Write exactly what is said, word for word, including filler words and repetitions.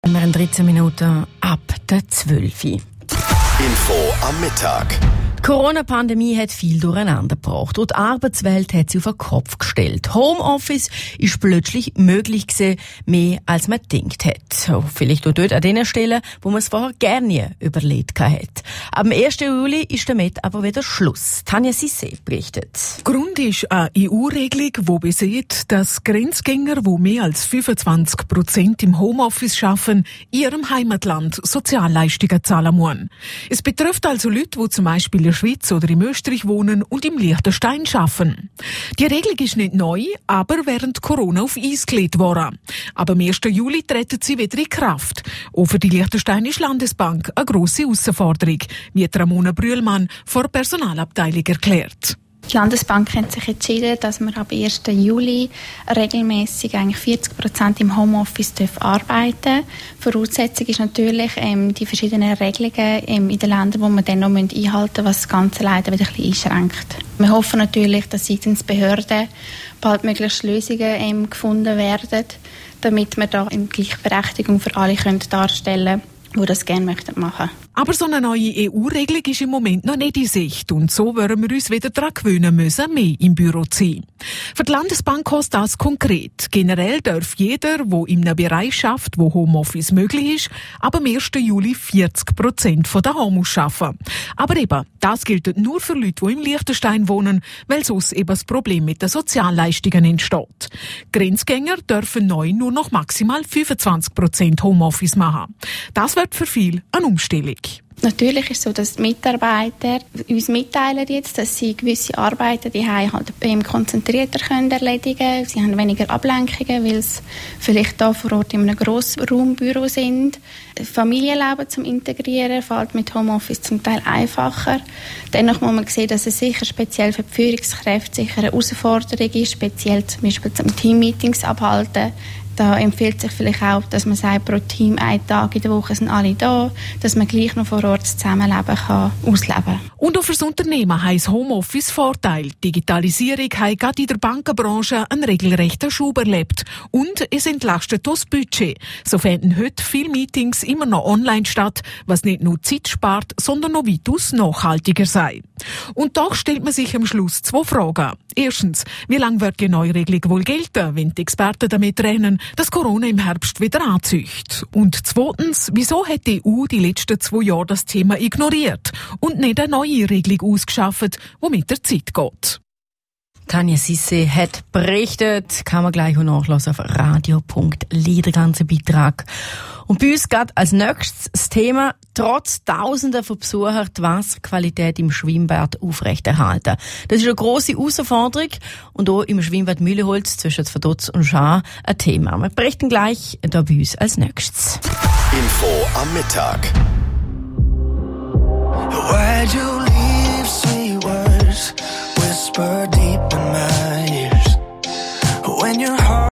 Wir haben dreizehn Minuten ab der zwölf. Info am Mittag. Die Corona-Pandemie hat viel durcheinander gebracht und die Arbeitswelt hat sie auf den Kopf gestellt. Homeoffice ist plötzlich möglich gewesen, mehr als man gedacht hat. Vielleicht auch dort an den Stellen, wo man es vorher gerne überlegt hat. Ab dem ersten Juli ist damit aber wieder Schluss. Tanja Sisse berichtet. Grund ist eine E U-Regelung, die besagt, dass Grenzgänger, die mehr als fünfundzwanzig Prozent im Homeoffice arbeiten, in ihrem Heimatland Sozialleistungen zahlen müssen. Es betrifft also Leute, die zum Beispiel in der Schweiz oder im Österreich wohnen und im Liechtenstein arbeiten. Die Regelung ist nicht neu, aber während Corona auf Eis gelegt worden. Aber am ersten Juli treten sie wieder in Kraft. Auch für die Liechtensteinische Landesbank eine grosse Herausforderung, wie Ramona Brühlmann vor der Personalabteilung erklärt. Die Landesbank hat sich entschieden, dass wir ab ersten Juli regelmäßig eigentlich vierzig Prozent im Homeoffice arbeiten dürfen. Voraussetzung ist natürlich ähm, die verschiedenen Regelungen ähm, in den Ländern, die wir dann noch einhalten müssen, was das Ganze leider wieder ein bisschen einschränkt. Wir hoffen natürlich, dass seitens Behörden bald möglichst Lösungen ähm, gefunden werden, damit wir da eine Gleichberechtigung für alle können darstellen können, die das gerne möchten machen. Aber so eine neue E U-Regelung ist im Moment noch nicht in Sicht und so werden wir uns wieder daran gewöhnen müssen, mehr im Büro zu sein. Für die Landesbank heißt das konkret. Generell darf jeder, der in einem Bereich arbeitet, wo Homeoffice möglich ist, ab dem ersten Juli vierzig Prozent von daheim aus arbeiten. Aber eben, das gilt nur für Leute, die im Liechtenstein wohnen, weil sonst eben das Problem mit den Sozialleistungen entsteht. Grenzgänger dürfen neu nur noch maximal fünfundzwanzig Prozent Homeoffice machen. Das wird für viele eine Umstellung. Natürlich ist es so, dass die Mitarbeiter uns mitteilen jetzt, dass sie gewisse Arbeiten die halt konzentrierter können erledigen können. Sie haben weniger Ablenkungen, weil sie vielleicht da vor Ort in einem Grossraumbüro sind. Familienleben zum Integrieren fällt mit Homeoffice zum Teil einfacher. Dennoch muss man sehen, dass es sicher speziell für die Führungskräfte sicher eine Herausforderung ist, speziell zum Beispiel zum Teammeetings abhalten. Da empfiehlt sich vielleicht auch, dass man sagt, pro Team einen Tag in der Woche sind alle da, dass man gleich noch vor Ort das Zusammenleben kann ausleben. Und auch für das Unternehmen heisst Homeoffice Vorteil. Digitalisierung hat gerade in der Bankenbranche einen regelrechten Schub erlebt. Und es entlastet das Budget. So finden heute viele Meetings immer noch online statt, was nicht nur Zeit spart, sondern noch weitaus nachhaltiger sei. Und doch stellt man sich am Schluss zwei Fragen. Erstens, wie lange wird die neue Regelung wohl gelten, wenn die Experten damit rechnen, dass Corona im Herbst wieder anzieht? Und zweitens, wieso hat die E U die letzten zwei Jahre das Thema ignoriert und nicht eine neue Regelung ausgeschafft, die mit der Zeit geht? Tanja Sisse hat berichtet, kann man gleich auch nachlesen auf radio punkt l i, der ganze Beitrag. Und bei uns geht als nächstes das Thema, trotz Tausenden von Besuchern die Wasserqualität im Schwimmbad aufrechterhalten. Das ist eine grosse Herausforderung und auch im Schwimmbad Mühleholz zwischen Vaduz und Schaar ein Thema. Wir berichten gleich hier bei uns als nächstes. Info am Mittag. Why'd you